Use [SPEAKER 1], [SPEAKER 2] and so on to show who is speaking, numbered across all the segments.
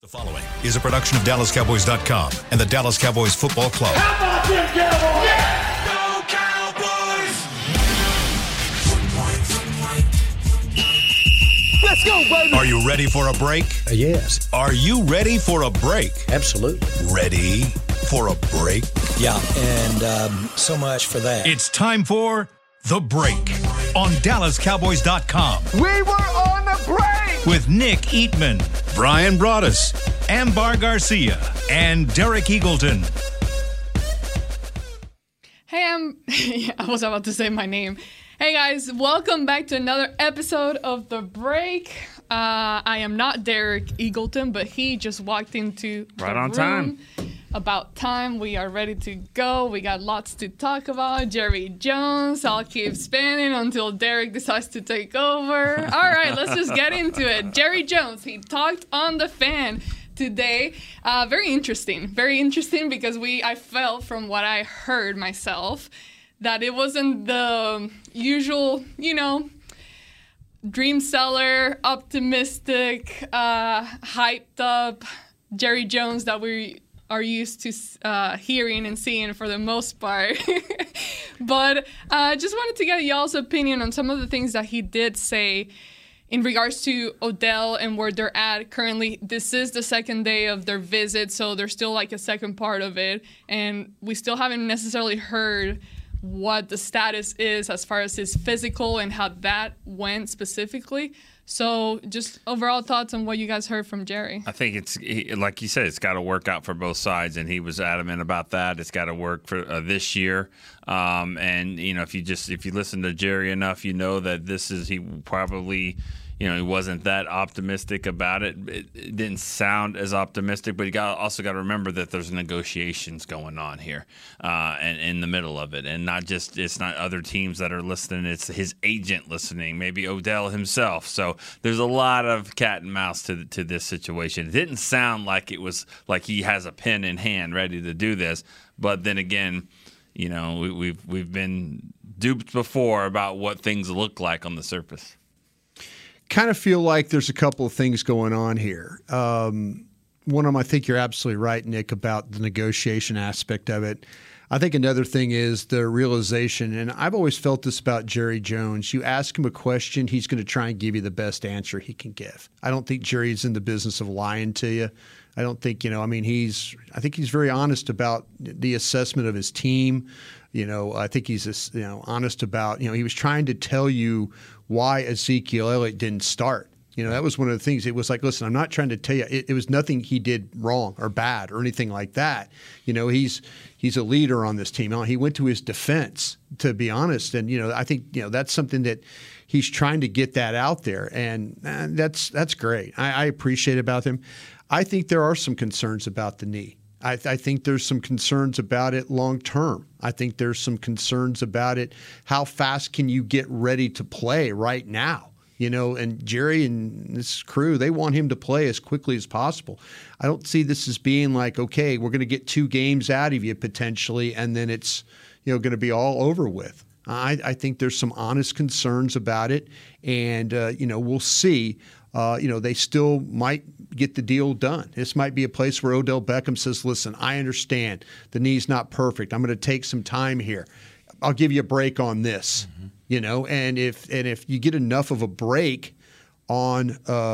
[SPEAKER 1] The following is a production of DallasCowboys.com and the Dallas Cowboys Football Club.
[SPEAKER 2] How about them Cowboys?
[SPEAKER 1] Yeah!
[SPEAKER 2] Go Cowboys!
[SPEAKER 3] Let's go, baby!
[SPEAKER 1] Are you ready for a break?
[SPEAKER 3] Yes.
[SPEAKER 1] Are you ready for a break?
[SPEAKER 3] Absolutely.
[SPEAKER 1] Ready for a break?
[SPEAKER 3] Yeah, and so much for that.
[SPEAKER 1] It's time for The Break on DallasCowboys.com.
[SPEAKER 2] We were on the break!
[SPEAKER 1] With Nick Eatman, Brian Broaddus, Ambar Garcia, and Derek Eagleton.
[SPEAKER 4] Hey, I was about to say my name. Hey guys, welcome back to another episode of The Break. I am not Derek Eagleton, but he just walked into the
[SPEAKER 5] right on
[SPEAKER 4] room.
[SPEAKER 5] time.
[SPEAKER 4] About time. We are ready to go. We got lots to talk about. Jerry Jones. I'll keep spinning until Derek decides to take over. All right, let's just get into it. Jerry Jones, he talked on the fan today. Very interesting because I felt from what I heard myself that it wasn't the usual, dream seller, optimistic, hyped up Jerry Jones that we are used to hearing and seeing for the most part. But just wanted to get y'all's opinion on some of the things that he did say in regards to Odell and where they're at currently. This is the second day of their visit, so there's still like a second part of it. And we still haven't necessarily heard what the status is as far as his physical and how that went specifically. So just overall thoughts on what you guys heard from Jerry.
[SPEAKER 5] I think like you said, it's got to work out for both sides, and he was adamant about that. It's got to work for this year. And if you listen to Jerry enough, you know that he probably. He wasn't that optimistic about it. It didn't sound as optimistic, but you also got to remember that there's negotiations going on here, and in the middle of it, and it's not other teams that are listening. It's his agent listening, maybe Odell himself. So there's a lot of cat and mouse to this situation. It didn't sound like it was like he has a pen in hand ready to do this, but then again, we've been duped before about what things look like on the surface.
[SPEAKER 6] Kind of feel like there's a couple of things going on here. One of them, I think you're absolutely right, Nick, about the negotiation aspect of it. I think another thing is the realization, and I've always felt this about Jerry Jones. You ask him a question, he's going to try and give you the best answer he can give. I don't think Jerry's in the business of lying to you. I don't think, I think he's very honest about the assessment of his team. I think he's honest about, he was trying to tell you why Ezekiel Elliott didn't start. That was one of the things. It was like, listen, I'm not trying to tell you. It was nothing he did wrong or bad or anything like that. He's a leader on this team. He went to his defense, to be honest. And, I think, that's something that he's trying to get that out there. And that's great. I appreciate about him. I think there are some concerns about the knee. I think there's some concerns about it long term. I think there's some concerns about it. How fast can you get ready to play right now? And Jerry and this crew, they want him to play as quickly as possible. I don't see this as being like, okay, we're going to get 2 games out of you potentially, and then it's going to be all over with. I think there's some honest concerns about it, and we'll see. They still might get the deal done. This might be a place where Odell Beckham says, listen, I understand the knee's not perfect. I'm going to take some time here. I'll give you a break on this, and if you get enough of a break on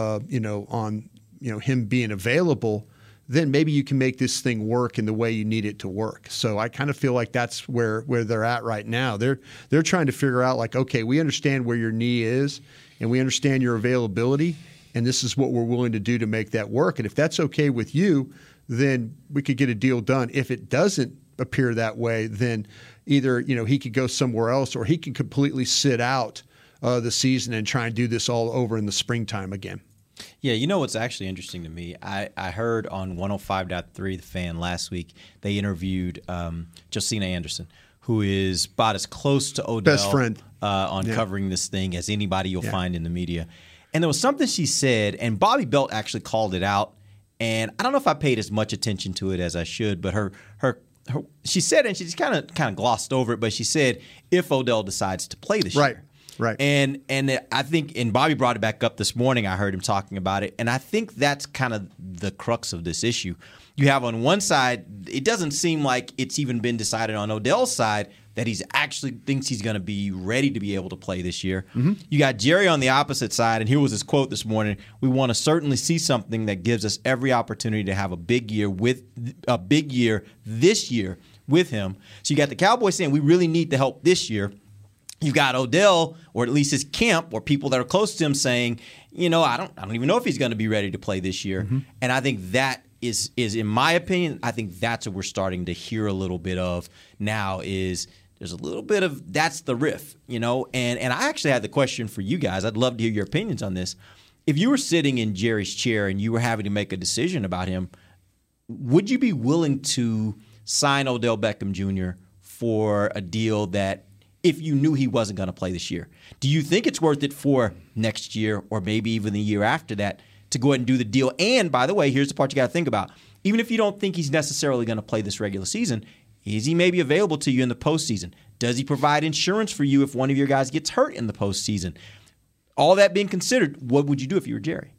[SPEAKER 6] him being available, then maybe you can make this thing work in the way you need it to work. So I kind of feel like that's where they're at right now. They're trying to figure out like, okay, we understand where your knee is and we understand your availability, and this is what we're willing to do to make that work. And if that's okay with you, then we could get a deal done. If it doesn't appear that way, then either he could go somewhere else or he can completely sit out the season and try and do this all over in the springtime again.
[SPEAKER 7] Yeah, what's actually interesting to me? I heard on 105.3 The Fan last week, they interviewed Josina Anderson, who is about as close to Odell
[SPEAKER 6] best friend
[SPEAKER 7] on covering this thing as anybody you'll find in the media. And there was something she said, and Bobby Belt actually called it out, and I don't know if I paid as much attention to it as I should, but she said, and she just kind of glossed over it, but she said, if Odell decides to play this year.
[SPEAKER 6] Right.
[SPEAKER 7] And I think, and Bobby brought it back up this morning. I heard him talking about it, and I think that's kind of the crux of this issue. You have on one side, it doesn't seem like it's even been decided on Odell's side that he's actually thinks he's going to be ready to be able to play this year. Mm-hmm. You got Jerry on the opposite side, and here was his quote this morning: "We want to certainly see something that gives us every opportunity to have a big year this year with him." So you got the Cowboys saying we really need the help this year. You got Odell, or at least his camp, or people that are close to him, saying, I don't even know if he's going to be ready to play this year. Mm-hmm. And I think that is in my opinion, I think that's what we're starting to hear a little bit of now. Is there's a little bit of that's the riff, And I actually had the question for you guys. I'd love to hear your opinions on this. If you were sitting in Jerry's chair and you were having to make a decision about him, would you be willing to sign Odell Beckham Jr. for a deal that, if you knew he wasn't going to play this year? Do you think it's worth it for next year or maybe even the year after that to go ahead and do the deal? And by the way, here's the part you got to think about. Even if you don't think he's necessarily going to play this regular season, is he maybe available to you in the postseason? Does he provide insurance for you if one of your guys gets hurt in the postseason? All that being considered, what would you do if you were Jerry?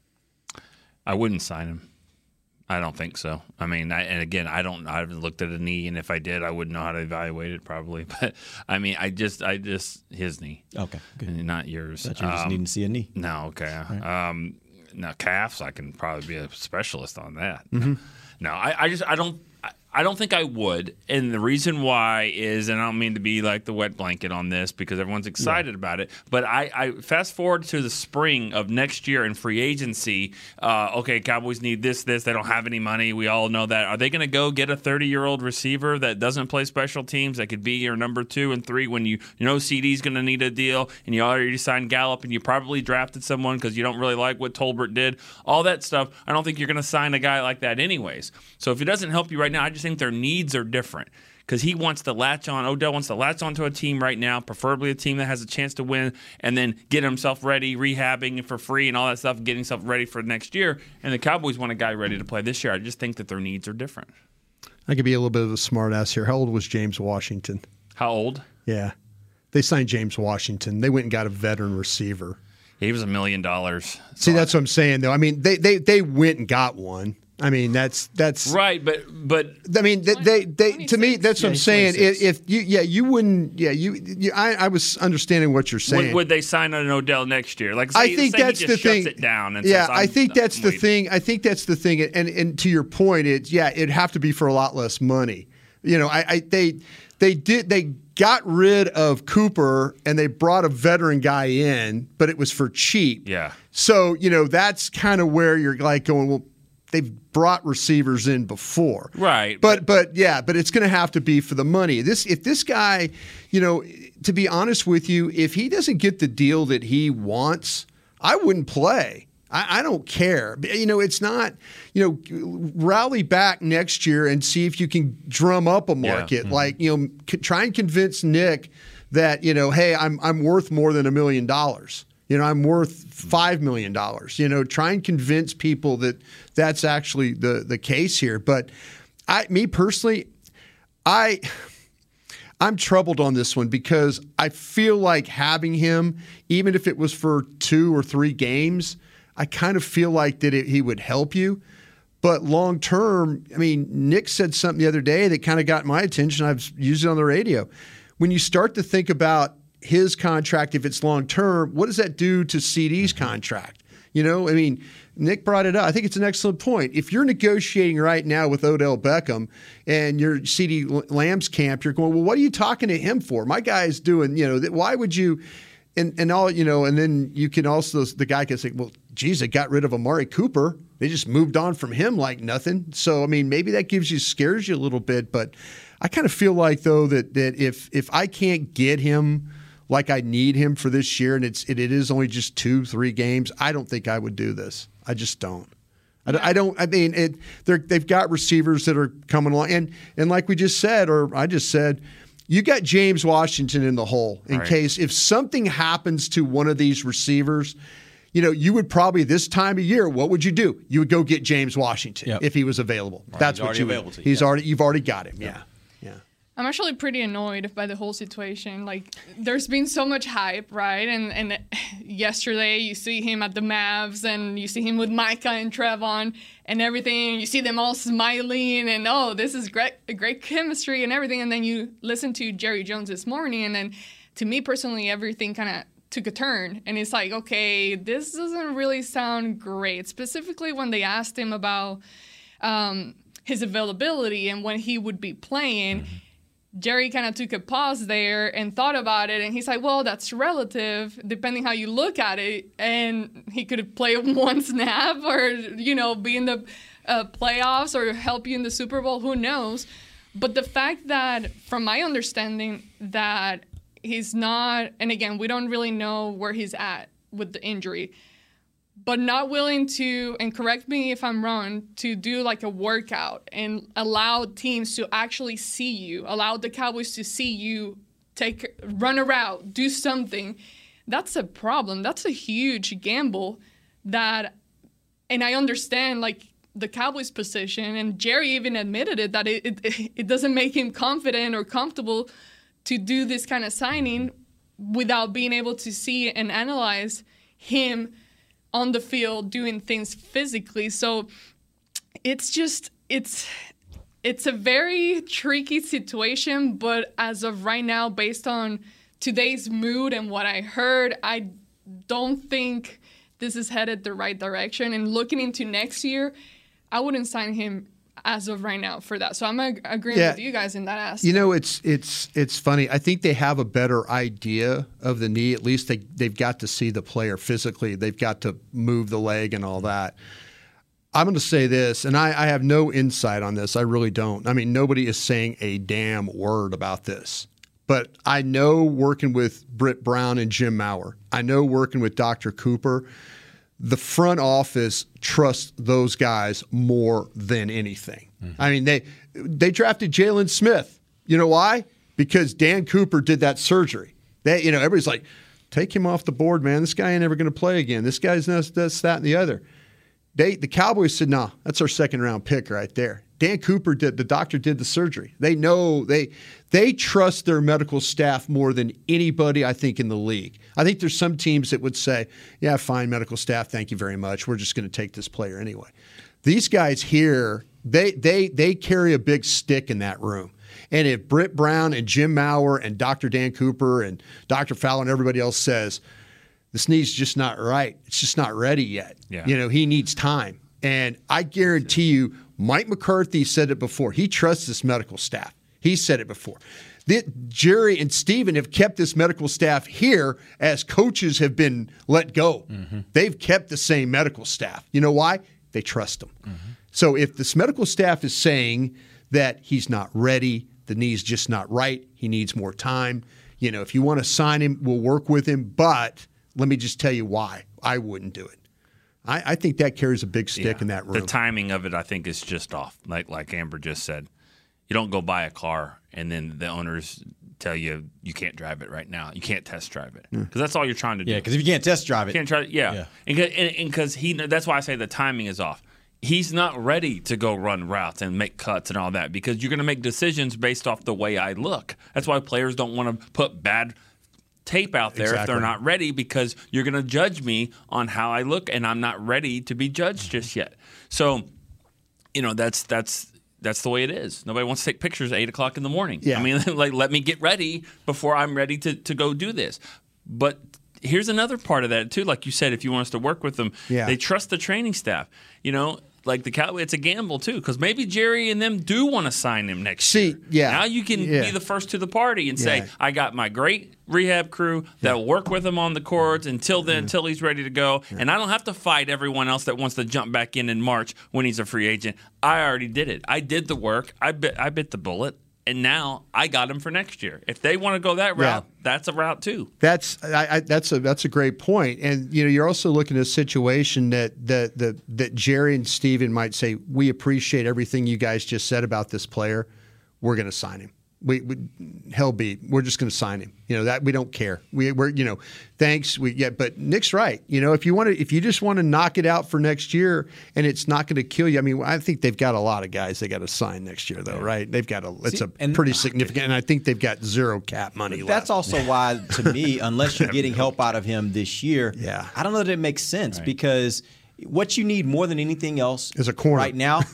[SPEAKER 5] I wouldn't sign him. I don't think so. I mean, I haven't looked at a knee, and if I did, I wouldn't know how to evaluate it probably. But I mean, I just his knee.
[SPEAKER 7] Okay, good.
[SPEAKER 5] And not yours.
[SPEAKER 7] But you just need to see a knee.
[SPEAKER 5] No, okay.
[SPEAKER 7] Right.
[SPEAKER 5] Now calves, I can probably be a specialist on that.
[SPEAKER 6] Mm-hmm.
[SPEAKER 5] No, I don't think I would. And the reason why is, and I don't mean to be like the wet blanket on this because everyone's excited about it, but I fast forward to the spring of next year in free agency. Okay, Cowboys need this. They don't have any money. We all know that. Are they going to go get a 30-year-old receiver that doesn't play special teams that could be your number 2 and 3 when you know CD's going to need a deal and you already signed Gallup and you probably drafted someone because you don't really like what Tolbert did? All that stuff, I don't think you're going to sign a guy like that anyways. So if it doesn't help you right now, I just think their needs are different because Odell wants to latch onto a team right now, preferably a team that has a chance to win, and then get himself ready, rehabbing for free and all that stuff, getting himself ready for next year. And the Cowboys want a guy ready to play this year. I just think that their needs are different.
[SPEAKER 6] I could be a little bit of a smart ass here. How old was James Washington?
[SPEAKER 5] How old?
[SPEAKER 6] Yeah. They signed James Washington. They went and got a veteran receiver.
[SPEAKER 5] He was $1 million.
[SPEAKER 6] See, that's what I'm saying, though. I mean, they went and got one. I mean, that's
[SPEAKER 5] right, but
[SPEAKER 6] I mean, they to me, that's what I'm saying.
[SPEAKER 7] 26.
[SPEAKER 6] If you wouldn't, I was understanding what you're saying.
[SPEAKER 5] Would they sign on an Odell next year? Like,
[SPEAKER 6] I think that's
[SPEAKER 5] he just
[SPEAKER 6] the thing.
[SPEAKER 5] Shuts it down and
[SPEAKER 6] yeah,
[SPEAKER 5] says,
[SPEAKER 6] I think that's the
[SPEAKER 5] waiting.
[SPEAKER 6] thing. I think that's the thing. And to your point, it'd have to be for a lot less money. They got rid of Cooper and they brought a veteran guy in, but it was for cheap.
[SPEAKER 5] Yeah.
[SPEAKER 6] So that's kind of where you're like going, well, they've brought receivers in before.
[SPEAKER 5] Right.
[SPEAKER 6] But it's going to have to be for the money. If this guy, to be honest with you, if he doesn't get the deal that he wants, I wouldn't play. I don't care. It's not, rally back next year and see if you can drum up a market.
[SPEAKER 5] Yeah.
[SPEAKER 6] Like, try and convince Nick that, hey, I'm worth more than $1 million. I'm worth $5 million. Try and convince people that that's actually the case here. But me personally, I'm troubled on this one because I feel like having him, even if it was for 2 or 3 games, I kind of feel like that he would help you. But long term, I mean, Nick said something the other day that kind of got my attention. I've used it on the radio. When you start to think about his contract, if it's long term, what does that do to CD's contract? I mean, Nick brought it up. I think it's an excellent point. If you're negotiating right now with Odell Beckham and you're CD Lamb's camp, you're going, well, what are you talking to him for? My guy is doing, why would you? And all, and then you can also, the guy can say, well, geez, they got rid of Amari Cooper. They just moved on from him like nothing. So, I mean, maybe that scares you a little bit. But I kind of feel like, though, that if I can't get him like I need him for this year, and it is only just 2-3 games, I don't think I would do this. I just don't. I don't. I mean, they've got receivers that are coming along, and like we just said, or I just said, you got James Washington in the hole in case if something happens to one of these receivers. You would probably this time of year, what would you do? You would go get James Washington if he was available.
[SPEAKER 7] Right.
[SPEAKER 6] That's
[SPEAKER 7] He's
[SPEAKER 6] what you would.
[SPEAKER 7] available to you.
[SPEAKER 6] You've already got him. Yeah.
[SPEAKER 4] I'm actually pretty annoyed by the whole situation. Like, there's been so much hype, right? And yesterday you see him at the Mavs, and you see him with Micah and Trevon and everything. You see them all smiling, and this is great chemistry and everything. And then you listen to Jerry Jones this morning, and then to me personally, everything kind of took a turn. And it's like, okay, this doesn't really sound great. Specifically when they asked him about his availability and when he would be playing. Mm-hmm. Jerry kind of took a pause there and thought about it, and he's like, well, that's relative, depending how you look at it. And he could play one snap or, be in the playoffs or help you in the Super Bowl, who knows. But the fact that, from my understanding, that he's not, and again, we don't really know where he's at with the injury, but not willing to, and correct me if I'm wrong, to do like a workout and allow teams to actually see you, allow the Cowboys to see you run a route, do something. That's a problem. That's a huge gamble and I understand like the Cowboys position, and Jerry even admitted it, that it doesn't make him confident or comfortable to do this kind of signing without being able to see and analyze him on the field doing things physically. So it's a very tricky situation, but as of right now, based on today's mood and what I heard, I don't think this is headed the right direction. And looking into next year, I wouldn't sign him as of right now for that. So I'm agreeing with you guys in that aspect.
[SPEAKER 6] It's funny. I think they have a better idea of the knee. At least they've got to see the player physically. They've got to move the leg and all that. I'm going to say this, and I have no insight on this. I really don't. I mean, nobody is saying a damn word about this. But I know, working with Britt Brown and Jim Maurer, I know working with Dr. Cooper, the front office trusts those guys more than anything. Mm-hmm. I mean, they drafted Jalen Smith. You know why? Because Dan Cooper did that surgery. Everybody's like, take him off the board, man. This guy ain't ever going to play again. This guy's this, that, and the other. The Cowboys said, no, that's our second-round pick right there. Dan Cooper the doctor did the surgery. They know, they trust their medical staff more than anybody, I think, in the league. I think there's some teams that would say, yeah, fine, medical staff, thank you very much. We're just going to take this player anyway. These guys here, they carry a big stick in that room. And if Britt Brown and Jim Maurer and Dr. Dan Cooper and Dr. Fowler and everybody else says, this knee's just not right, it's just not ready yet. Yeah. He needs time. And I guarantee you, Mike McCarthy said it before. He trusts this medical staff. He said it before. Jerry and Steven have kept this medical staff here as coaches have been let go. Mm-hmm. They've kept the same medical staff. You know why? They trust them. Mm-hmm. So if this medical staff is saying that he's not ready, the knee's just not right, he needs more time, if you want to sign him, we'll work with him. But let me just tell you why I wouldn't do it. I think that carries a big stick in that room.
[SPEAKER 5] The timing of it, I think, is just off. Like Amber just said, you don't go buy a car and then the owners tell you can't drive it right now. You can't test drive it because that's all you're trying to do.
[SPEAKER 7] Yeah, because if you can't test drive it,
[SPEAKER 5] can't try. Yeah, and because that's why I say the timing is off. He's not ready to go run routes and make cuts and all that because you're going to make decisions based off the way I look. That's why players don't want to put bad tape out there if they're not ready because you're going to judge me on how I look and I'm not ready to be judged just yet. So, that's the way it is. Nobody wants to take pictures at 8 o'clock in the morning. Yeah. I mean, let me get ready before I'm ready to go do this. But here's another part of that too. Like you said, if you want us to work with them, they trust the training staff. Like the Cowboys, it's a gamble too, because maybe Jerry and them do want to sign him next year. Now you can be the first to the party and say, I got my great rehab crew that will work with him on the courts until he's ready to go. And I don't have to fight everyone else that wants to jump back in March when he's a free agent. I already did it. I did the work. I bit the bullet. And now I got him for next year. If they want to go that route, that's a route too.
[SPEAKER 6] That's a great point. And you're also looking at a situation that Jerry and Steven might say, we appreciate everything you guys just said about this player. We're going to sign him. we hell beat. We're just going to sign him. That we don't care. We're thanks. But Nick's right. If you just want to knock it out for next year and it's not going to kill you. I mean, I think they've got a lot of guys they got to sign next year, though, right? They've got pretty significant, and I think they've got zero cap money left.
[SPEAKER 7] That's also why, to me, unless you're getting help out of him this year, I don't know that it makes sense because what you need more than anything else
[SPEAKER 6] is a corner
[SPEAKER 7] right now.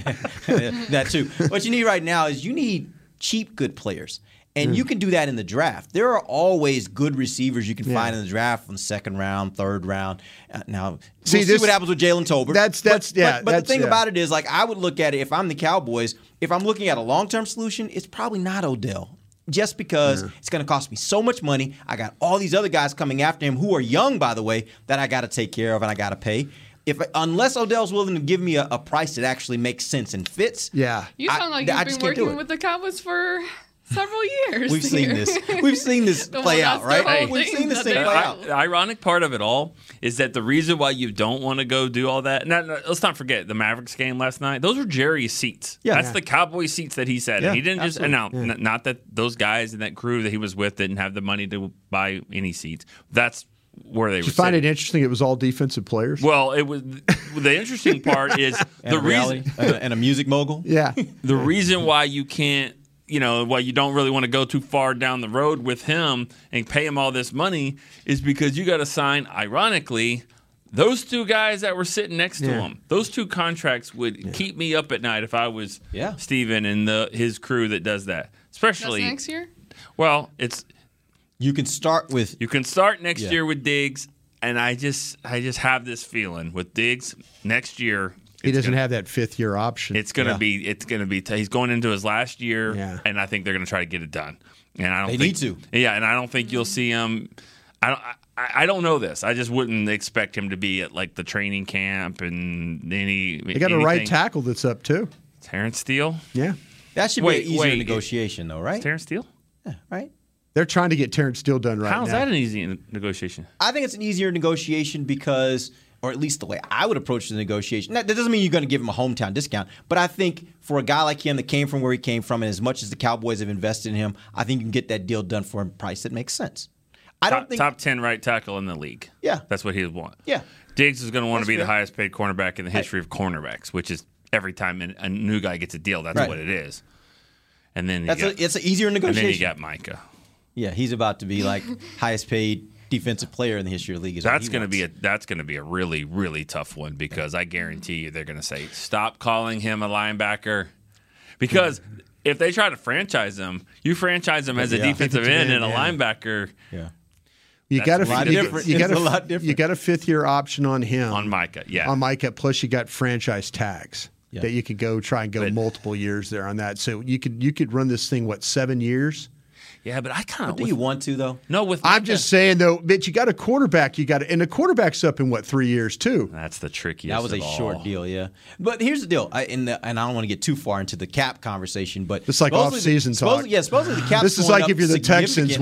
[SPEAKER 7] That too. What you need right now is you need cheap, good players. And you can do that in the draft. There are always good receivers you can find in the draft from the second round, third round. Now, we'll see what happens with Jalen Tolbert. But the thing about it is, I would look at it, if I'm the Cowboys, if I'm looking at a long-term solution, it's probably not Odell. Just because it's going to cost me so much money. I got all these other guys coming after him who are young, by the way, that I got to take care of and I got to pay. Unless Odell's willing to give me a price that actually makes sense and fits.
[SPEAKER 4] Yeah. You sound like you've been working with the Cowboys for several years.
[SPEAKER 7] We've seen this. We've seen this play out, right? We've seen this thing play out.
[SPEAKER 5] The ironic part of it all is that the reason why you don't want to go do all that, let's not forget the Mavericks game last night. Those were Jerry's seats. Yeah. That's the Cowboys seats that he sat in. He didn't just announce, not that those guys and that crew that he was with didn't have the money to buy any seats. That's where they were. Did you
[SPEAKER 6] find it interesting? It was all defensive players.
[SPEAKER 5] Well, it was. The interesting part is
[SPEAKER 7] the reason and a music mogul.
[SPEAKER 6] Yeah,
[SPEAKER 5] the reason why you can't, why you don't really want to go too far down the road with him and pay him all this money is because you got to sign. Ironically, those two guys that were sitting next to him. Those two contracts would keep me up at night if I was Steven and his crew that does that. Especially
[SPEAKER 4] next year.
[SPEAKER 5] Well, it's.
[SPEAKER 7] You can start
[SPEAKER 5] next year with Diggs, and I just have this feeling with Diggs next year.
[SPEAKER 6] He doesn't have that 5th-year option.
[SPEAKER 5] It's gonna be. He's going into his last year, and I think they're gonna try to get it done. And I don't.
[SPEAKER 7] They need to.
[SPEAKER 5] Yeah, and I don't think you'll see him. I don't know this. I just wouldn't expect him to be at the training camp and any.
[SPEAKER 6] They got a right tackle that's up too.
[SPEAKER 5] Terrence Steele.
[SPEAKER 6] Yeah,
[SPEAKER 7] that should be an easier negotiation, though, right?
[SPEAKER 5] Terrence Steele.
[SPEAKER 7] Yeah, right.
[SPEAKER 6] They're trying to get Terrence Steele done right now.
[SPEAKER 5] How is that an easy negotiation?
[SPEAKER 7] I think it's an easier negotiation because, or at least the way I would approach the negotiation. That doesn't mean you're going to give him a hometown discount, but I think for a guy like him that came from where he came from, and as much as the Cowboys have invested in him, I think you can get that deal done for a price that makes sense.
[SPEAKER 5] Top 10 right tackle in the league.
[SPEAKER 7] Yeah.
[SPEAKER 5] That's what he would want.
[SPEAKER 7] Yeah.
[SPEAKER 5] Diggs is going to want to be the highest paid cornerback in the history of cornerbacks, which is every time a new guy gets a deal, that's what it is. And then
[SPEAKER 7] it's an easier negotiation.
[SPEAKER 5] And then you got Micah.
[SPEAKER 7] Yeah, he's about to be highest paid defensive player in the history of the league.
[SPEAKER 5] That's going to be a really, really tough one because I guarantee you they're going to say stop calling him a linebacker because if they try to franchise him, you franchise him as a defensive end and a linebacker.
[SPEAKER 7] Yeah.
[SPEAKER 6] You got a lot different. You got a 5th-year option on him
[SPEAKER 5] on Micah. Yeah,
[SPEAKER 6] on Micah. Plus, you got franchise tags that you could try and go multiple years there on that. So you could run this thing 7 years.
[SPEAKER 5] Yeah, but I kind of.
[SPEAKER 7] Do you want to though?
[SPEAKER 5] No,
[SPEAKER 6] I'm just saying though, but you got a quarterback. And the quarterback's up in 3 years too.
[SPEAKER 5] That's the trickiest.
[SPEAKER 7] That was a short deal, yeah. But here's the deal, and I don't want to get too far into the cap conversation, but
[SPEAKER 6] it's like off-season talk.
[SPEAKER 7] Supposedly the cap's
[SPEAKER 6] this is like if you're the Texans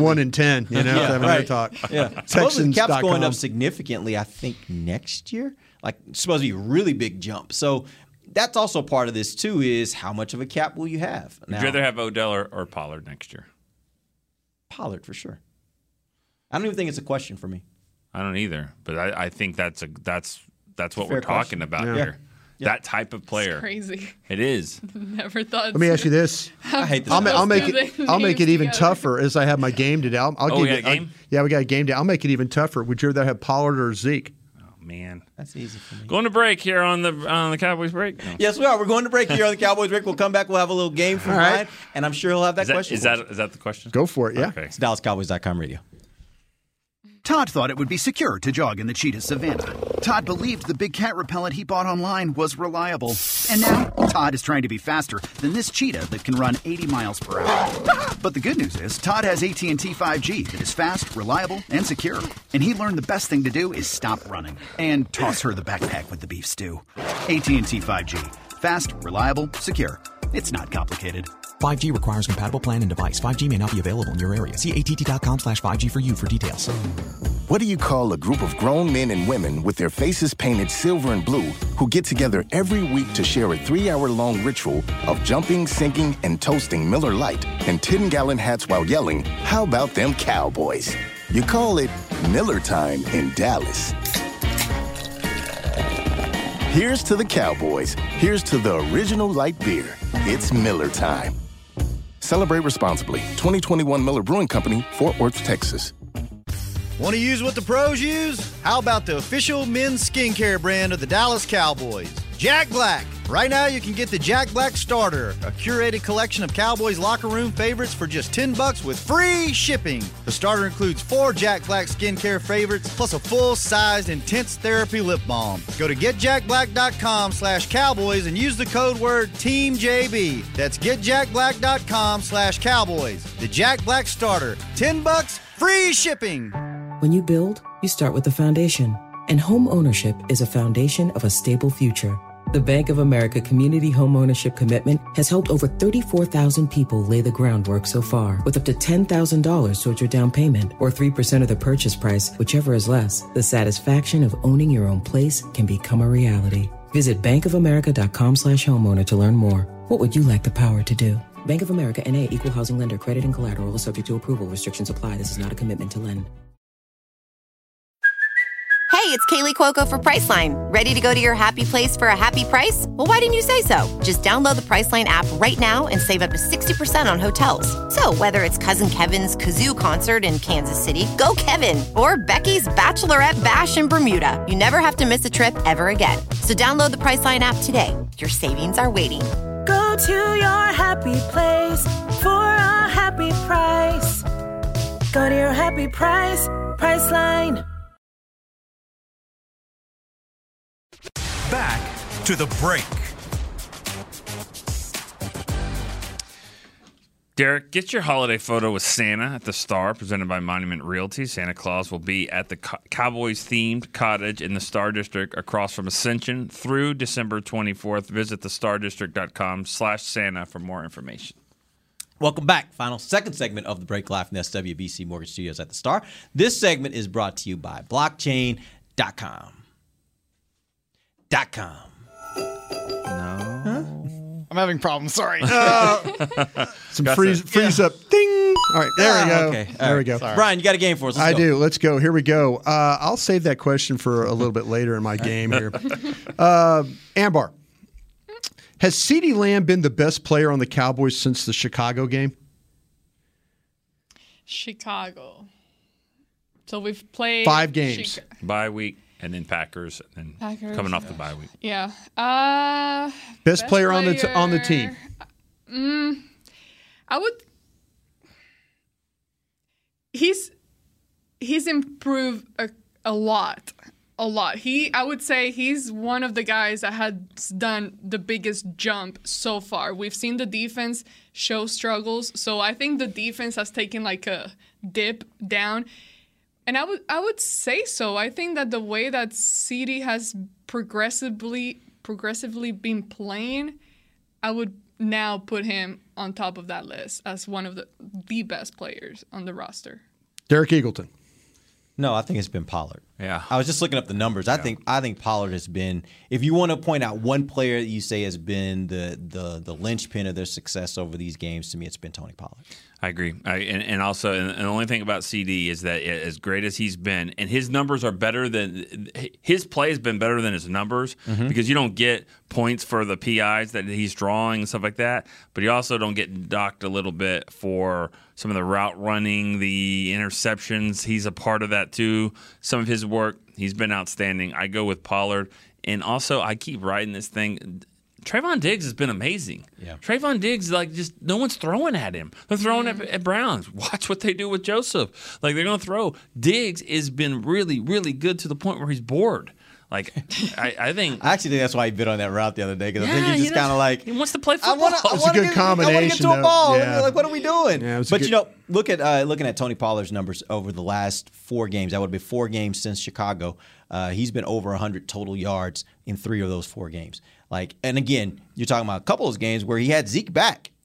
[SPEAKER 6] 1-10, talk.
[SPEAKER 7] Yeah, supposedly the cap's going up significantly. I think next year, it's supposed to be a really big jump. So. That's also part of this too. Is how much of a cap will you have?
[SPEAKER 5] Would you rather have Odell or Pollard next year?
[SPEAKER 7] Pollard for sure. I don't even think it's a question for me.
[SPEAKER 5] I don't either, but I think that's what we're talking about here. Yeah. That type of player.
[SPEAKER 4] It's crazy.
[SPEAKER 5] It is.
[SPEAKER 4] Never thought.
[SPEAKER 6] Let me ask you this.
[SPEAKER 7] I hate this.
[SPEAKER 6] I'll make it even tougher as I have my game today.
[SPEAKER 5] We got a game?
[SPEAKER 6] Yeah, we got a game today. I'll make it even tougher. Would you rather have Pollard or Zeke?
[SPEAKER 5] Man,
[SPEAKER 7] that's easy for me.
[SPEAKER 5] Going to break here on the Cowboys break. No.
[SPEAKER 7] Yes, we are. We're going to break here on the Cowboys break. We'll come back. We'll have a little game from Ryan, and I'm sure he'll have that question.
[SPEAKER 5] Is that the question?
[SPEAKER 6] Go for it. Yeah.
[SPEAKER 5] Okay.
[SPEAKER 7] It's DallasCowboys.com radio.
[SPEAKER 8] Todd thought it would be secure to jog in the cheetah savanna. Todd believed the big cat repellent he bought online was reliable. And now, Todd is trying to be faster than this cheetah that can run 80 miles per hour. But the good news is, Todd has AT&T 5G that is fast, reliable, and secure. And he learned the best thing to do is stop running and toss her the backpack with the beef stew. AT&T 5G. Fast, reliable, secure. It's not complicated.
[SPEAKER 9] 5G requires compatible plan and device. 5G may not be available in your area. See att.com/5G for you for details. What do you call a group of grown men and women with their faces painted silver and blue who get together every week to share a 3-hour-long ritual of jumping, singing, and toasting Miller Lite in 10-gallon hats while yelling, "How about them Cowboys?" You call it Miller Time in Dallas. Here's to the Cowboys. Here's to the original light beer. It's Miller Time. Celebrate responsibly. 2021 Miller Brewing Company, Fort Worth, Texas.
[SPEAKER 10] Want to use what the pros use? How about the official men's skincare brand of the Dallas Cowboys, Jack Black? Right now, you can get the Jack Black Starter, a curated collection of Cowboys locker room favorites for just $10 with free shipping. The starter includes 4 Jack Black skincare favorites, plus a full-sized intense therapy lip balm. Go to getjackblack.com/Cowboys and use the code word TEAMJB. That's getjackblack.com/Cowboys. The Jack Black Starter, $10, free shipping.
[SPEAKER 11] When you build, you start with the foundation. And home ownership is a foundation of a stable future. The Bank of America Community Home Ownership Commitment has helped over 34,000 people lay the groundwork so far, with up to $10,000 towards your down payment or 3% of the purchase price, whichever is less. The satisfaction of owning your own place can become a reality. Visit bankofamerica.com/homeowner to learn more. What would you like the power to do? Bank of America N.A. Equal Housing Lender. Credit and collateral is subject to approval. Restrictions apply. This is not a commitment to lend.
[SPEAKER 12] Hey, it's Kaylee Cuoco for Priceline. Ready to go to your happy place for a happy price? Well, why didn't you say so? Just download the Priceline app right now and save up to 60% on hotels. So whether it's Cousin Kevin's Kazoo Concert in Kansas City, go Kevin, or Becky's Bachelorette Bash in Bermuda, you never have to miss a trip ever again. So download the Priceline app today. Your savings are waiting.
[SPEAKER 13] Go to your happy place for a happy price. Go to your happy price, Priceline.
[SPEAKER 1] Back to the break.
[SPEAKER 5] Derek, get your holiday photo with Santa at the Star, presented by Monument Realty. Santa Claus will be at the Cowboys-themed cottage in the Star District across from Ascension through December 24th. Visit thestardistrict.com/Santa for more information.
[SPEAKER 7] Welcome back. Second segment of the break live from the SWBC Mortgage Studios at the Star. This segment is brought to you by Blockchain.com.
[SPEAKER 5] No.
[SPEAKER 10] Huh? I'm having problems. Sorry.
[SPEAKER 6] Some freeze up. Ding. All right, there we go.
[SPEAKER 7] Okay.
[SPEAKER 6] There we go.
[SPEAKER 7] Sorry. Brian, you got a game for us.
[SPEAKER 6] I do. Let's go. Here we go. I'll save that question for a little bit later in my game here. Ambar, has CeeDee Lamb been the best player on the Cowboys since the Chicago game?
[SPEAKER 4] Chicago. So we've played
[SPEAKER 6] 5 games.
[SPEAKER 5] Bye week. And then Packers, and then coming off the bye week.
[SPEAKER 4] Yeah.
[SPEAKER 6] Best player on the team.
[SPEAKER 4] I would. He's improved a lot. I would say he's one of the guys that has done the biggest jump so far. We've seen the defense show struggles, so I think the defense has taken like a dip down. And I would say so. I think that the way that CeeDee has progressively been playing, I would now put him on top of that list as one of the best players on the roster.
[SPEAKER 6] Derek Eagleton.
[SPEAKER 7] No, I think it's been Pollard.
[SPEAKER 5] Yeah.
[SPEAKER 7] I was just looking up the numbers. I think Pollard has been, if you want to point out one player that you say has been the linchpin of their success over these games, to me it's been Tony Pollard.
[SPEAKER 5] I agree. And also, the only thing about CD is that as great as he's been, and his numbers are better than his play has been better than his numbers because you don't get points for the PIs that he's drawing and stuff like that. But you also don't get docked a little bit for some of the route running, the interceptions. He's a part of that too. Some of his work, he's been outstanding. I go with Pollard. And also, I keep writing this thing. Trayvon Diggs has been amazing. Yeah. Trayvon Diggs, just no one's throwing at him. They're throwing at Browns. Watch what they do with Joseph. They're going to throw. Diggs has been really, really good to the point where he's bored. I think.
[SPEAKER 7] I actually think that's why he bit on that route the other day because I think he's just kind of like.
[SPEAKER 5] He wants to play football.
[SPEAKER 6] It's a good combination.
[SPEAKER 7] I want to get to a ball.
[SPEAKER 6] Yeah.
[SPEAKER 7] What are we doing?
[SPEAKER 6] Yeah,
[SPEAKER 7] but looking at Tony Pollard's numbers over the last 4 games. That would be 4 games since Chicago. He's been over 100 total yards in 3 of those 4 games. And again, you're talking about a couple of those games where he had Zeke back.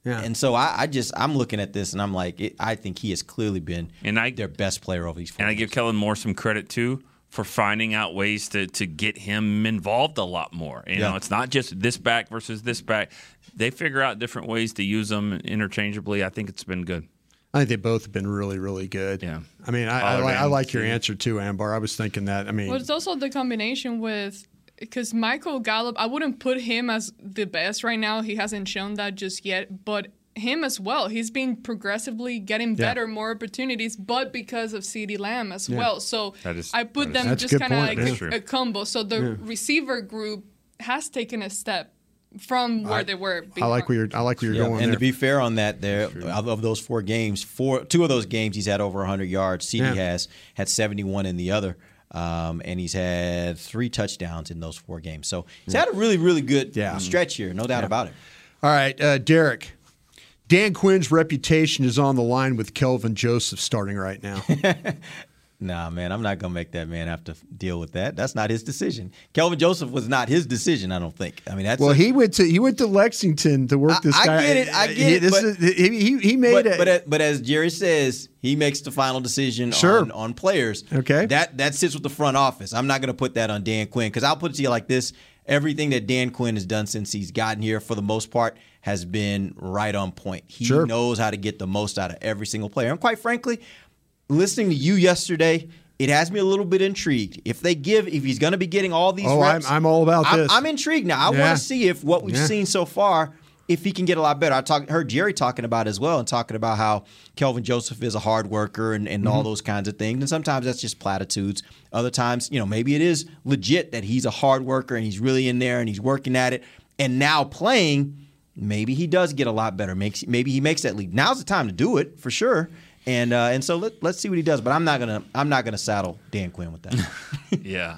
[SPEAKER 6] Yeah.
[SPEAKER 7] And so I'm looking at this and I'm like, I think he has clearly been their best player over these 4
[SPEAKER 5] And I
[SPEAKER 7] games.
[SPEAKER 5] give Kellen Moore some credit too for finding out ways to get him involved a lot more. You know, it's not just this back versus this back. They figure out different ways to use them interchangeably. I think it's been good.
[SPEAKER 6] I think they both have been really, really good.
[SPEAKER 5] Yeah.
[SPEAKER 6] I mean, I like your answer too, Ambar. I was thinking that. I mean,
[SPEAKER 4] well, it's also the combination with because Michael Gallup. I wouldn't put him as the best right now. He hasn't shown that just yet, but him as well. He's been progressively getting better, more opportunities, but because of CeeDee Lamb as well. So I put them just kind of like a combo. So the receiver group has taken a step from where they were before.
[SPEAKER 6] I like where you're going
[SPEAKER 7] and
[SPEAKER 6] there.
[SPEAKER 7] to be fair on that, of those 4 games, 2 of those games he's had over 100 yards. CeeDee has had 71 in the other. And he's had 3 touchdowns in those 4 games. So he's had a really, really good stretch here, no doubt about it.
[SPEAKER 6] All right, Derek. Dan Quinn's reputation is on the line with Kelvin Joseph starting right now.
[SPEAKER 7] Nah, man, I'm not going to make that man have to deal with that. That's not his decision. Kelvin Joseph was not his decision, I don't think. I mean, he went to Lexington to work this guy.
[SPEAKER 6] I get it. He made it.
[SPEAKER 7] But as Jerry says, he makes the final decision on players.
[SPEAKER 6] Okay.
[SPEAKER 7] That sits with the front office. I'm not going to put that on Dan Quinn because I'll put it to you like this. Everything that Dan Quinn has done since he's gotten here, for the most part, has been right on point. He knows how to get the most out of every single player. And quite frankly, listening to you yesterday, it has me a little bit intrigued. If he's going to be getting all these reps,
[SPEAKER 6] I'm all about this.
[SPEAKER 7] I'm intrigued now. I want to see if what we've seen so far, if he can get a lot better. Heard Jerry talking about it as well, and talking about how Kelvin Joseph is a hard worker and all those kinds of things. And sometimes that's just platitudes. Other times, maybe it is legit that he's a hard worker and he's really in there and he's working at it. And now playing, maybe he does get a lot better. Maybe he makes that leap. Now's the time to do it for sure. And so let's see what he does. But I'm not gonna saddle Dan Quinn with that.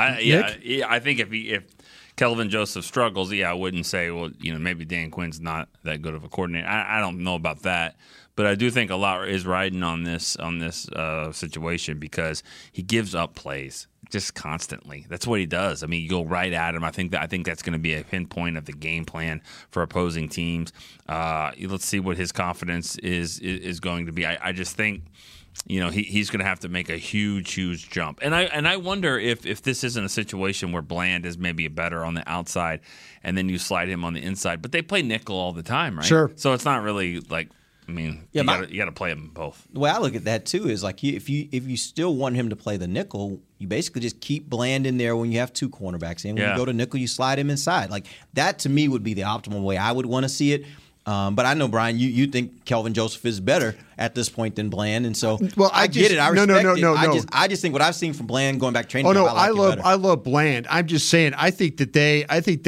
[SPEAKER 5] I think if Kelvin Joseph struggles, I wouldn't say, well, maybe Dan Quinn's not that good of a coordinator. I don't know about that, but I do think a lot is riding on this situation because he gives up plays just constantly. That's what he does. I mean, you go right at him. I think that's going to be a pinpoint of the game plan for opposing teams. Let's see what his confidence is going to be. I just think. He's going to have to make a huge jump. And I wonder if this isn't a situation where Bland is maybe better on the outside and then you slide him on the inside. But they play nickel all the time, right?
[SPEAKER 6] Sure.
[SPEAKER 5] So it's not really like, you got to play them both.
[SPEAKER 7] The way I look at that, too, is like if you still want him to play the nickel, you basically just keep Bland in there when you have 2 cornerbacks in. When you go to nickel, you slide him inside. Like that, to me, would be the optimal way I would want to see it. But I know, Brian, you think Kelvin Joseph is better at this point than Bland, and so I get it. I respect it. I just think what I've seen from Bland going back training.
[SPEAKER 6] I love Bland. I'm just saying. I think they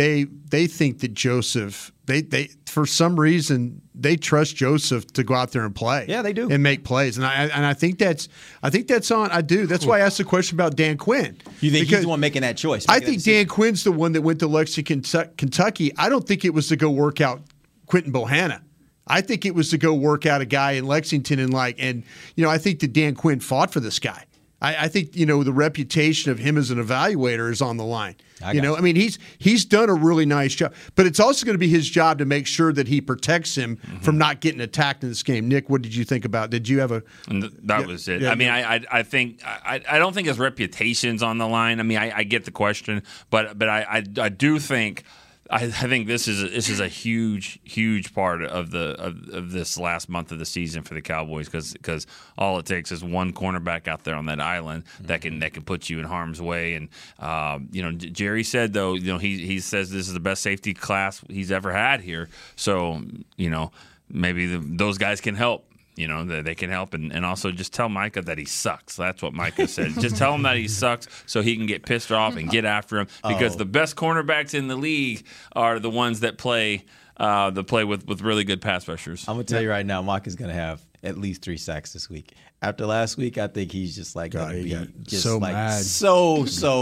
[SPEAKER 6] think that Joseph. They for some reason they trust Joseph to go out there and play.
[SPEAKER 7] Yeah, they do,
[SPEAKER 6] and make plays. And I think that's on. I do. That's why I asked the question about Dan Quinn.
[SPEAKER 7] You think he's the one making that choice?
[SPEAKER 6] I think Dan Quinn's the one that went to Lexington, Kentucky. I don't think it was to go work out Quentin Bohanna. I think it was to go work out a guy in Lexington and I think that Dan Quinn fought for this guy. I think the reputation of him as an evaluator is on the line. I mean he's done a really nice job, but it's also going to be his job to make sure that he protects him from not getting attacked in this game. Nick, what did you think about? Did you have a?
[SPEAKER 5] That was it. Yeah, I mean, I think I don't think his reputation's on the line. I mean, I get the question, but I do think. I think this is a huge part of this last month of the season for the Cowboys because all it takes is one cornerback out there on that island that can put you in harm's way. And Jerry said though he says this is the best safety class he's ever had here. So maybe those guys can help. They can help and also just tell Micah that he sucks. That's what Micah said. Just tell him that he sucks so he can get pissed off and get after him because the best cornerbacks in the league are the ones that play with really good pass rushers.
[SPEAKER 7] I'm going to tell you right now, Micah's going to have at least 3 sacks this week. After last week, I think he's just going to be just
[SPEAKER 6] so mad.
[SPEAKER 7] So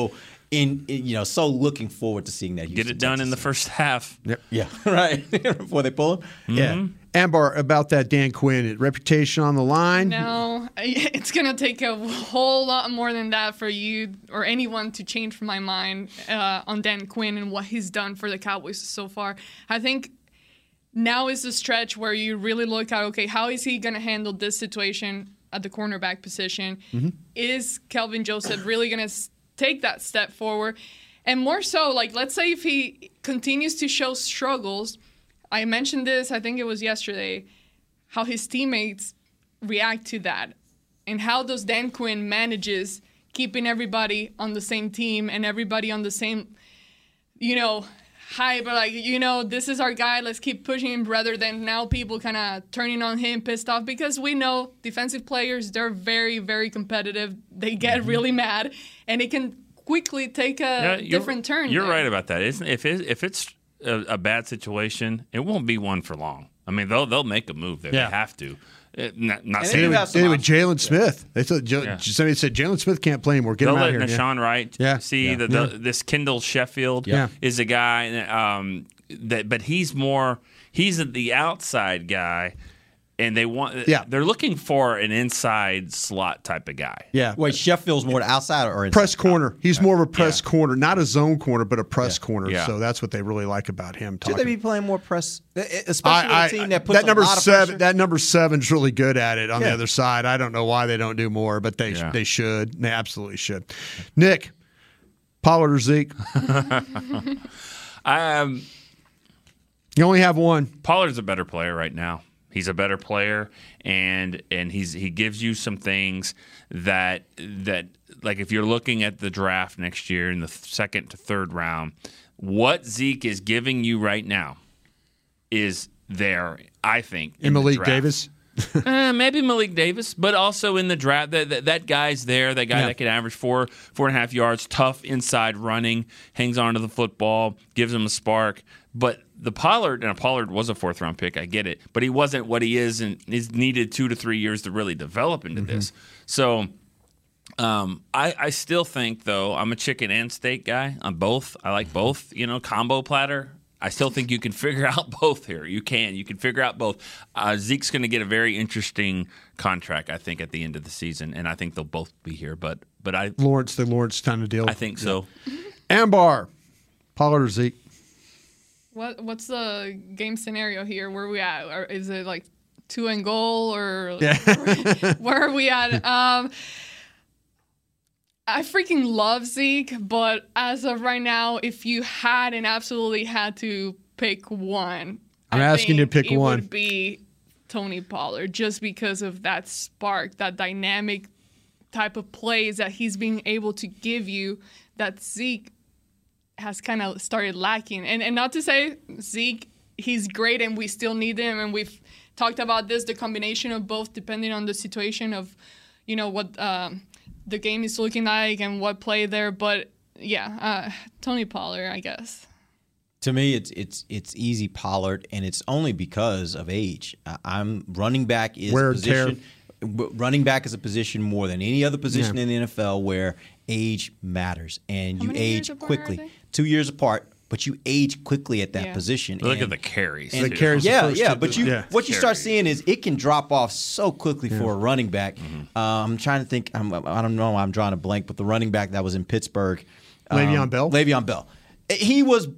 [SPEAKER 7] so looking forward to seeing that.
[SPEAKER 5] Get it done in the first half.
[SPEAKER 6] Yep.
[SPEAKER 7] Yeah, right. Before they pull him.
[SPEAKER 6] Yeah. Ambar, about that Dan Quinn, reputation on the line?
[SPEAKER 4] No, it's going to take a whole lot more than that for you or anyone to change my mind on Dan Quinn and what he's done for the Cowboys so far. I think now is the stretch where you really look at, okay, how is he going to handle this situation at the cornerback position?
[SPEAKER 6] Mm-hmm.
[SPEAKER 4] Is Kelvin Joseph really going to take that step forward? And more so, like, let's say if he continues to show struggles, I mentioned this, I think it was yesterday, how his teammates react to that. And how does Dan Quinn manages keeping everybody on the same team and everybody on the same, hype, but like, this is our guy, let's keep pushing him, rather than now people kind of turning on him, pissed off, because we know defensive players, they're very, very competitive. They get really mad, and it can quickly take a different turn.
[SPEAKER 5] You're
[SPEAKER 4] there.
[SPEAKER 5] right about that. If it's a bad situation, it won't be one for long. I mean, they'll make a move there.
[SPEAKER 6] Yeah.
[SPEAKER 5] They have to. Not
[SPEAKER 6] They
[SPEAKER 5] saying
[SPEAKER 6] did it with Jalen Smith. They said somebody said Jalen Smith can't play anymore. Get him out
[SPEAKER 5] They'll
[SPEAKER 6] here.
[SPEAKER 5] let Nashawn Wright see this Kendall Sheffield is a guy but he's the outside guy, and they're looking for an inside slot type of guy.
[SPEAKER 6] Yeah.
[SPEAKER 7] Wait, Sheffield's more outside or inside?
[SPEAKER 6] Press corner. He's more of a press corner, not a zone corner, but a press corner.
[SPEAKER 5] Yeah.
[SPEAKER 6] So that's what they really like about him.
[SPEAKER 7] Should they be playing more press, especially with a team that puts
[SPEAKER 6] that number
[SPEAKER 7] a lot of
[SPEAKER 6] 7?
[SPEAKER 7] pressure?
[SPEAKER 6] That number 7's really good at it on the other side. I don't know why they don't do more, but they should. They absolutely should. Nick, Pollard or Zeke? You only have one.
[SPEAKER 5] Pollard's a better player right now. He's a better player, and he gives you some things that like if you're looking at the draft next year in the second to third round, what Zeke is giving you right now is there, I think, in
[SPEAKER 6] Malik
[SPEAKER 5] the draft.
[SPEAKER 6] Davis?
[SPEAKER 5] Maybe Malik Davis, but also in the draft, that guy's there. That guy that can average 4.5 yards, tough inside running, hangs onto the football, gives him a spark. But the Pollard was a 4th-round pick, I get it, but he wasn't what he is, and is needed 2 to 3 years to really develop into this. So I still think, though, I'm a chicken and steak guy on both. I like both, combo platter. I still think you can figure out both here. You can figure out both. Zeke's going to get a very interesting contract, I think, at the end of the season, and I think they'll both be here. But the
[SPEAKER 6] Lawrence kind of deal.
[SPEAKER 5] I think so.
[SPEAKER 6] Ambar, Pollard or Zeke?
[SPEAKER 4] What's the game scenario here? Where are we at? Or is it like 2 and goal, or where are we at? I freaking love Zeke, but as of right now, if you had and absolutely had to pick one,
[SPEAKER 6] I'm asking you to pick one.
[SPEAKER 4] It would be Tony Pollard, just because of that spark, that dynamic type of plays that he's being able to give you, that Zeke has kind of started lacking. And not to say Zeke, he's great and we still need him, and we've talked about this, the combination of both depending on the situation of, what the game is looking like and what play there. But Tony Pollard, I guess.
[SPEAKER 7] To me, it's easy Pollard, and it's only because of age. Running back is a position. Running back is a position more than any other position in the NFL where age matters, and you age quickly. 2 years apart, but you age quickly at that position.
[SPEAKER 5] Look at the carries.
[SPEAKER 7] And
[SPEAKER 5] the carries.
[SPEAKER 7] But what you start seeing is it can drop off so quickly for a running back. I'm trying to think. I don't know. I'm drawing a blank. But the running back that was in Pittsburgh,
[SPEAKER 6] Le'Veon Bell.
[SPEAKER 7] Le'Veon Bell. He was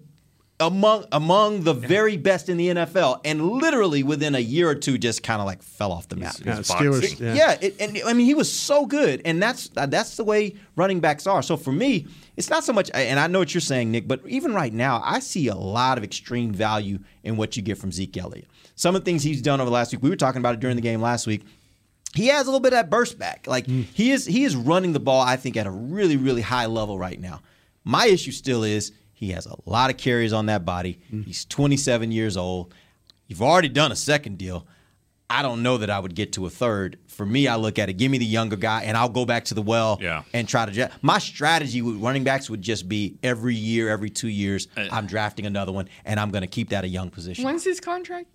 [SPEAKER 7] among the very best in the NFL, and literally within a year or two, just kind of like fell off the map.
[SPEAKER 6] Steelers.
[SPEAKER 7] He was so good, and that's the way running backs are. So for me, it's not so much, and I know what you're saying, Nick, but even right now, I see a lot of extreme value in what you get from Zeke Elliott. Some of the things he's done over the last week, we were talking about it during the game last week. He has a little bit of that burst back. He is running the ball, I think, at a really, really high level right now. My issue still is he has a lot of carries on that body. He's 27 years old. You've already done a second deal. I don't know that I would get to a third. For me, I look at it, give me the younger guy, and I'll go back to the well and try to – my strategy with running backs would just be every year, every 2 years, I'm drafting another one, and I'm going to keep that a young position.
[SPEAKER 4] When's his contract?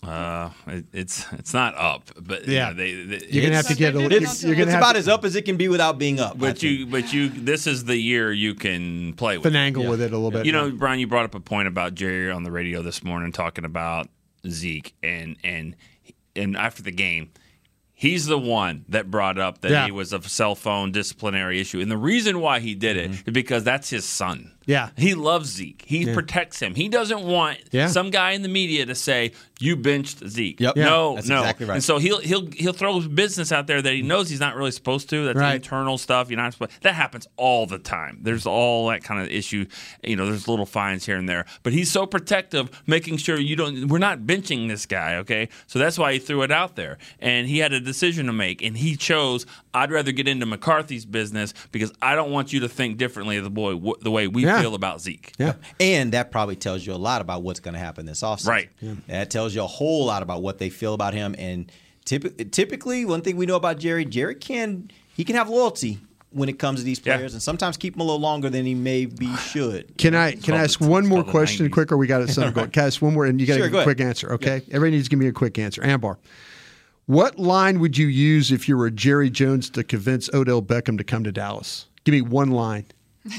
[SPEAKER 5] It's not up, but
[SPEAKER 6] you're gonna have to get a little.
[SPEAKER 7] It's about as up as it can be without being up.
[SPEAKER 5] But this is the year you can play with
[SPEAKER 6] finagle with it a little bit.
[SPEAKER 5] Brian, you brought up a point about Jerry on the radio this morning talking about Zeke, and after the game, He's the one that brought up that he was a cell phone disciplinary issue. And the reason why he did it is because that's his son.
[SPEAKER 6] Yeah.
[SPEAKER 5] He loves Zeke. He protects him. He doesn't want some guy in the media to say, you benched Zeke.
[SPEAKER 7] Yep.
[SPEAKER 5] No,
[SPEAKER 7] That's
[SPEAKER 5] no.
[SPEAKER 7] exactly right.
[SPEAKER 5] And so he'll throw business out there that he knows he's not really supposed to. That's internal stuff. You're not supposed. That happens all the time. There's all that kind of issue. There's little fines here and there. But he's so protective, making sure we're not benching this guy, okay? So that's why he threw it out there. And he had a decision to make. And he chose, I'd rather get into McCarthy's business because I don't want you to think differently of the way we feel about Zeke.
[SPEAKER 6] Yeah.
[SPEAKER 7] And that probably tells you a lot about what's going to happen this offseason.
[SPEAKER 5] Right.
[SPEAKER 7] Yeah. That tells you a whole lot about what they feel about him. And typically, one thing we know about Jerry can have loyalty when it comes to these players, and sometimes keep them a little longer than he maybe should.
[SPEAKER 6] Can I ask one more question quick, or we got something going? Can I ask one more, and you got to give a quick answer, okay? Yeah. Everybody needs to give me a quick answer. Ambar, what line would you use if you were Jerry Jones to convince Odell Beckham to come to Dallas? Give me one line.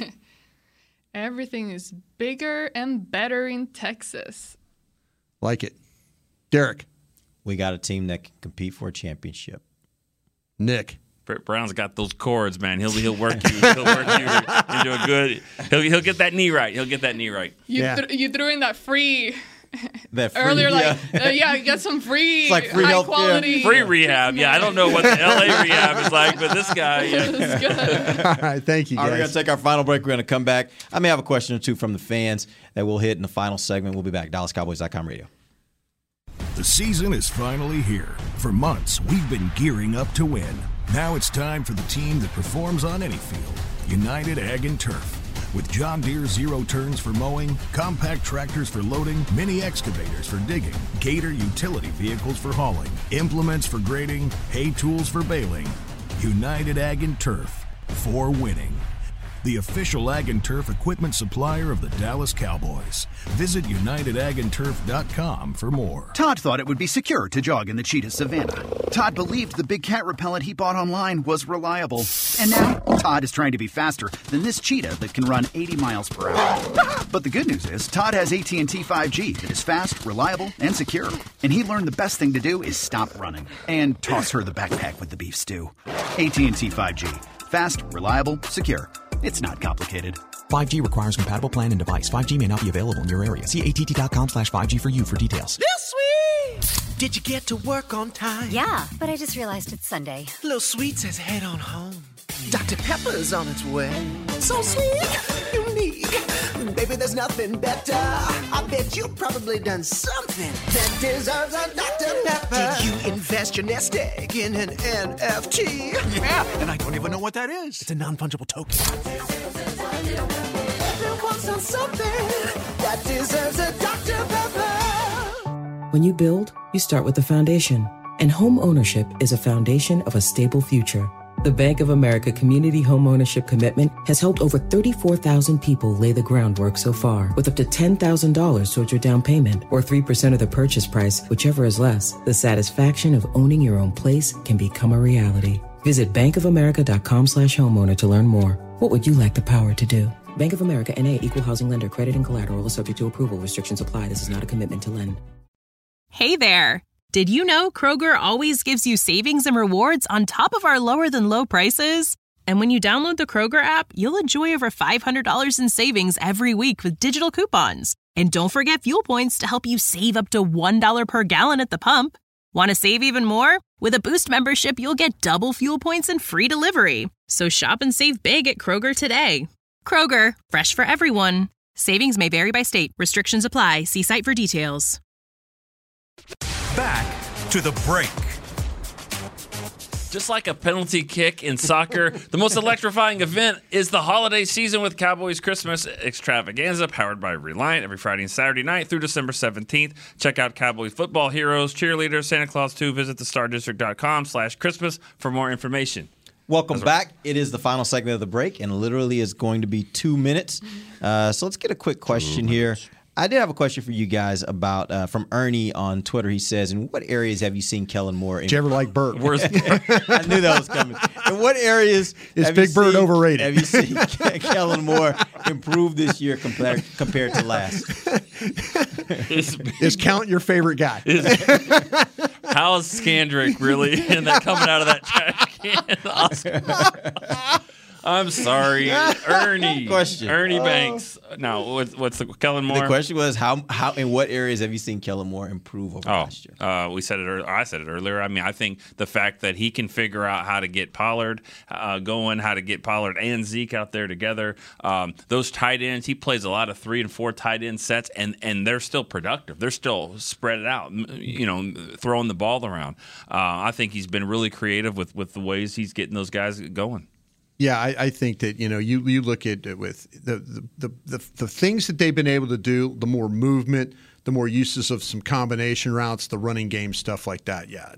[SPEAKER 4] Everything is bigger and better in Texas.
[SPEAKER 6] Like it. Derek.
[SPEAKER 7] We got a team that can compete for a championship.
[SPEAKER 6] Nick.
[SPEAKER 5] Brett Brown's got those cords, man. He'll work you. He'll work you into a good. He'll get that knee right. He'll get that knee right.
[SPEAKER 4] You threw in that free.
[SPEAKER 7] That free,
[SPEAKER 4] earlier, you got some free,
[SPEAKER 7] it's like free
[SPEAKER 4] high
[SPEAKER 7] health,
[SPEAKER 4] quality,
[SPEAKER 5] free rehab. Yeah, I don't know what the LA rehab is like, but this guy,
[SPEAKER 4] It's good.
[SPEAKER 6] All right, thank you, guys.
[SPEAKER 7] All right, we're going to take our final break. We're going to come back. I may have a question or two from the fans that we'll hit in the final segment. We'll be back. DallasCowboys.com radio.
[SPEAKER 14] The season is finally here. For months, we've been gearing up to win. Now it's time for the team that performs on any field, United Ag and Turf. With John Deere Zero Turns for mowing, compact tractors for loading, mini excavators for digging, Gator utility vehicles for hauling, implements for grading, hay tools for baling. United Ag and Turf, for winning. The official Ag and Turf equipment supplier of the Dallas Cowboys. Visit UnitedAgAndTurf.com for more.
[SPEAKER 8] Todd thought it would be secure to jog in the cheetah savanna. Todd believed the big cat repellent he bought online was reliable. And now, Todd is trying to be faster than this cheetah that can run 80 miles per hour. But the good news is, Todd has AT&T 5G that is fast, reliable, and secure. And he learned the best thing to do is stop running and toss her the backpack with the beef stew. AT&T 5G. Fast, reliable, secure. It's not complicated.
[SPEAKER 15] 5G requires compatible plan and device. 5G may not be available in your area. See att.com/5G for you for details.
[SPEAKER 16] This sweet! Did you get to work on time?
[SPEAKER 17] Yeah, but I just realized it's Sunday.
[SPEAKER 16] Little Sweet says head on home. Dr. Pepper's on its way. So sweet, unique. Baby, there's nothing better. I bet you've probably done something that deserves a Dr. Pepper. Did you invest your nest egg in an NFT?
[SPEAKER 18] Yeah, and I don't even know what that is.
[SPEAKER 16] It's a non-fungible token. Everyone's done something that deserves a Dr. Pepper.
[SPEAKER 11] When you build, you start with the foundation. And home ownership is a foundation of a stable future. The Bank of America Community Homeownership Commitment has helped over 34,000 people lay the groundwork so far, with up to $10,000 towards your down payment or 3% of the purchase price, whichever is less. The satisfaction of owning your own place can become a reality. Visit bankofamerica.com/homeowner to learn more. What would you like the power to do? Bank of America NA, Equal Housing Lender. Credit and collateral is subject to approval. Restrictions apply. This is not a commitment to lend.
[SPEAKER 19] Hey there. Did you know Kroger always gives you savings and rewards on top of our lower than low prices? And when you download the Kroger app, you'll enjoy over $500 in savings every week with digital coupons. And don't forget fuel points to help you save up to $1 per gallon at the pump. Want to save even more? With a Boost membership, you'll get double fuel points and free delivery. So shop and save big at Kroger today. Kroger, fresh for everyone. Savings may vary by state. Restrictions apply. See site for details.
[SPEAKER 1] Back to the break.
[SPEAKER 5] Just like a penalty kick in soccer, the most electrifying event is the holiday season with Cowboys Christmas Extravaganza, powered by Reliant, every Friday and Saturday night through December 17th. Check out Cowboys football heroes, cheerleaders, Santa Claus 2. Visit thestardistrict.com/Christmas for more information.
[SPEAKER 7] Welcome back. It is the final segment of the break, and literally is going to be 2 minutes. So let's get a quick question here. I did have a question for you guys about from Ernie on Twitter. He says, in what areas have you seen Kellen Moore?
[SPEAKER 6] Did you ever like Burt?
[SPEAKER 7] I knew that was coming. In what areas
[SPEAKER 6] is Big Bird overrated?
[SPEAKER 7] Have you seen Kellen Moore improve this year compared to last?
[SPEAKER 6] Is Count your favorite guy?
[SPEAKER 5] How is Scandrick really in that coming out of that trash can? Oscar? I'm sorry, Ernie.
[SPEAKER 7] Question.
[SPEAKER 5] Ernie Banks. No, what's the Kellen Moore?
[SPEAKER 7] The question was how in what areas have you seen Kellen Moore improve over last year?
[SPEAKER 5] We said it. I said it earlier. I mean, I think the fact that he can figure out how to get Pollard going, how to get Pollard and Zeke out there together. Those tight ends, he plays a lot of 3 and 4 tight end sets, and they're still productive. They're still spread it out, throwing the ball around. I think he's been really creative with the ways he's getting those guys going.
[SPEAKER 6] Yeah, I think that you look at it with the things that they've been able to do, the more movement, the more uses of some combination routes, the running game stuff like that. Yeah,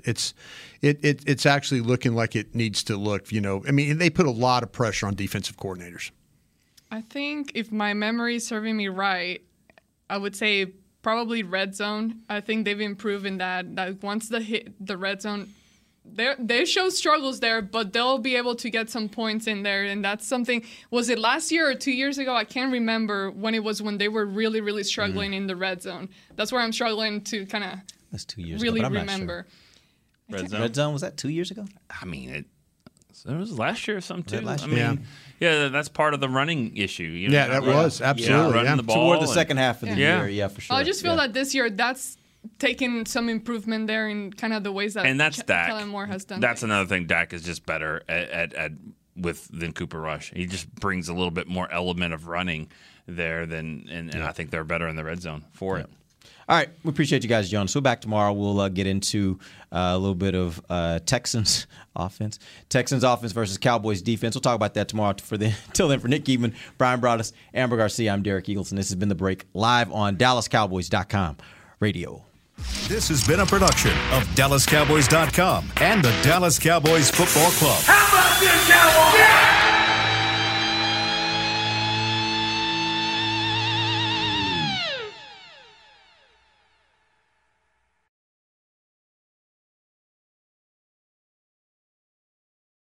[SPEAKER 6] it's actually looking like it needs to look. I mean, they put a lot of pressure on defensive coordinators.
[SPEAKER 4] I think if my memory is serving me right, I would say probably red zone. I think they've improved in that once the red zone. They show struggles there, but they'll be able to get some points in there, and that's something. Was it last year or 2 years ago? I can't remember when they were really, really struggling in the red zone. That's where I'm struggling to kind of.
[SPEAKER 7] That's 2 years
[SPEAKER 4] really
[SPEAKER 7] ago, but I'm
[SPEAKER 4] remember.
[SPEAKER 7] Not sure. Red zone was that 2 years ago?
[SPEAKER 5] I mean, it was last year or something too.
[SPEAKER 7] Last
[SPEAKER 5] year?
[SPEAKER 7] I
[SPEAKER 5] mean, yeah, that's part of the running issue.
[SPEAKER 6] That was absolutely
[SPEAKER 5] running the ball
[SPEAKER 7] toward the second half of the year. Yeah, for sure.
[SPEAKER 4] I just feel that this year that's taking some improvement there in kind of the ways that Kellen Moore has done.
[SPEAKER 5] That's another thing. Dak is just better at than Cooper Rush. He just brings a little bit more element of running there and I think they're better in the red zone for it.
[SPEAKER 7] All right, we appreciate you guys, John. So back tomorrow, we'll get into a little bit of Texans offense versus Cowboys defense. We'll talk about that tomorrow. Till then, for Nick Eatman, Brian Broaddus, Amber Garcia, I'm Derek Eagleson. This has been The Break, live on DallasCowboys.com radio.
[SPEAKER 14] This has been a production of DallasCowboys.com and the Dallas Cowboys Football Club.
[SPEAKER 2] How about this, Cowboys? Yeah!